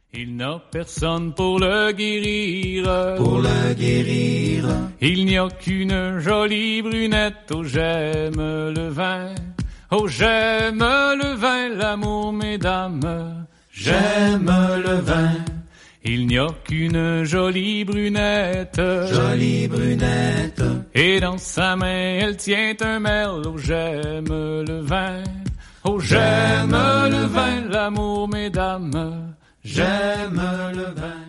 Il n'a personne pour le guérir. Pour le guérir. Il n'y a qu'une jolie brunette. Oh, j'aime le vin. Oh, j'aime le vin, l'amour, mesdames. J'aime le vin. Il n'y a qu'une jolie brunette. Jolie brunette. Et dans sa main, elle tient un merle. Oh, j'aime le vin. Oh, j'aime le vin, l'amour, mesdames. J'aime le vin.